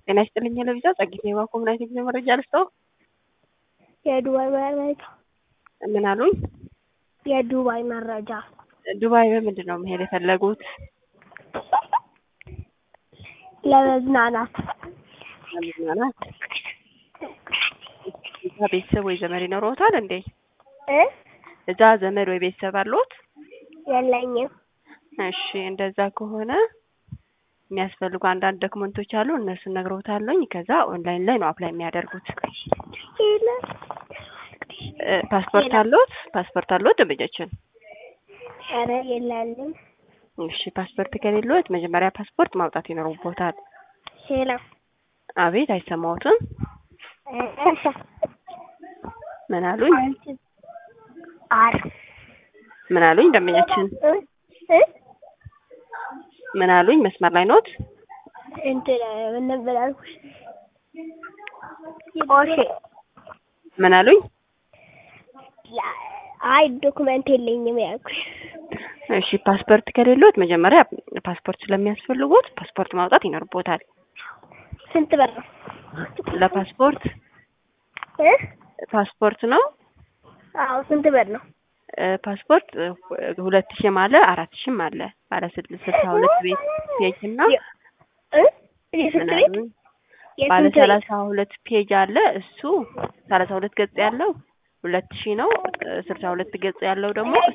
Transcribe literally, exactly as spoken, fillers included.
ጤና ይስጥልኝ ለቪዛ ጸጊት ነው ኮሙናይት ጊዜ መረጃ ልስጠው። የዱባይ መረጃ ምን አሉኝ? የዱባይ መረጃ ዱባይ በምንድን ነው መሄድ የፈለጉት? ለመዝናናት ለመዝናናት። እዛ ቤተሰብ ወይ ዘመድ ይኖረውታል እንዴ? እ እዛ ዘመድ ወይ ቤተሰብ አሉት? የለኝም። እሺ እንደዛ ከሆነ የሚያስፈልጉ አንዳንድ ዶክመንቶች አሉ እነሱን ነግረውታለኝ። ከዛ ኦንላይን ላይ ነው አፕላይ የሚያደርጉት። ፓስፖርት አሉት? ፓስፖርት አሉት ደንበኛችን? ኧረ የለኝም። እሺ ፓስፖርት ከሌለዎት መጀመሪያ ፓስፖርት ማውጣት ይኖርቦታል። ሄሎ አቤት፣ አይሰማዎትም? እሺ ምን አሉኝ? አር ምን አሉኝ ደንበኛችን? እ ምን አሉኝ? መስመር ላይ ኖት? እንትን ምን ነበር ያልኩሽ? ኦሼ ምን አሉኝ? አይ ዶክመንት የለኝም ያልኩሽ። እሺ ፓስፖርት ከሌለዎት መጀመሪያ ፓስፖርት ስለሚያስፈልጉት ፓስፖርት ማውጣት ይኖርቦታል። ስንት ብር ነው ለፓስፖርት? እ ፓስፖርት ነው? አዎ ስንት ብር ነው? ፓስፖርት ሁለት ሺህ አለ አራት ሺህ አለ። ባለ ስልሳ ሁለት ቤት ፔጅ እና እ የስንት ቤት? ባለ ሰላሳ ሁለት ፔጅ አለ። እሱ ሰላሳ ሁለት ገጽ ያለው ሁለት ሺህ ነው። ስልሳ ሁለት ገጽ ያለው ደግሞ